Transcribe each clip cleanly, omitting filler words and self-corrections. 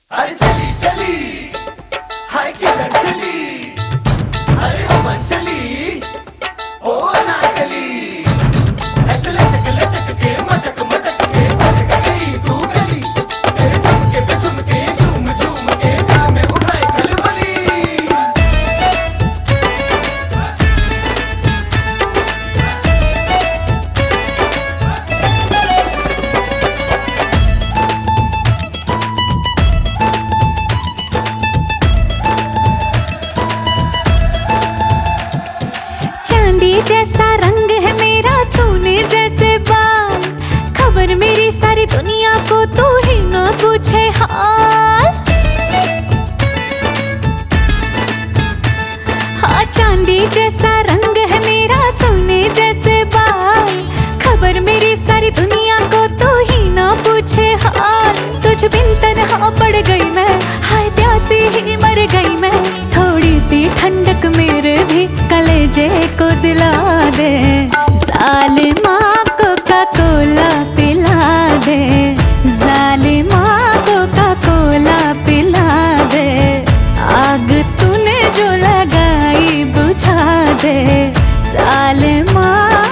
अरे चली चली हाय किधर चली, अरे अमन चली ओ अनारकली, ऐसे लचक के मटक मटक के भटक गई तू गली, तेरे ठुमके पे झुमके झूम झूम के दिल में उठाए खलबली। चांदी जैसा रंग है मेरा, सोने जैसे बाल, खबर मेरी सारी दुनिया को तू ही ना पूछे हाल। हाँ, चांदी जैसा रंग है मेरा, सोने जैसे बाल, खबर मेरी सारी दुनिया को तू ही ना पूछे हाल। तुझ बिन तन्हा पड़ गई मैं, हाय प्यासी ही मर गई मैं, थोड़ी सी ठंडक मेरे भी कलेजे को दिला दे, जालिमा कोका कोला पिला दे, जालिमा कोका कोला पिला दे, आग तूने जो लगाई बुझा दे, जालिमा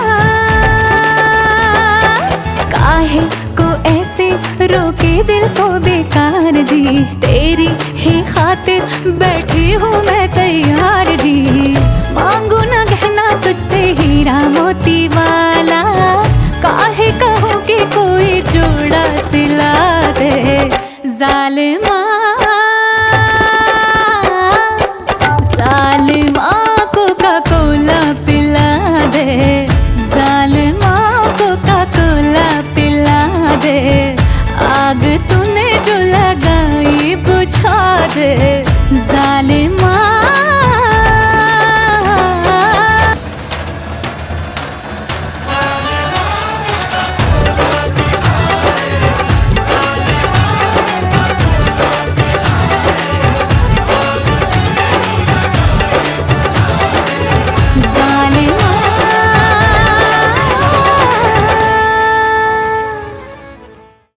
काहे को ऐसे रोके दिल को बेकार जी, तेरी ही खातिर बैठी हूँ मैं तैयार जी, मांगू ना गहना तुझसे हीरा मोती वाला, काहे कहूँ कि कोई जोड़ा सिला दे, जालिमा।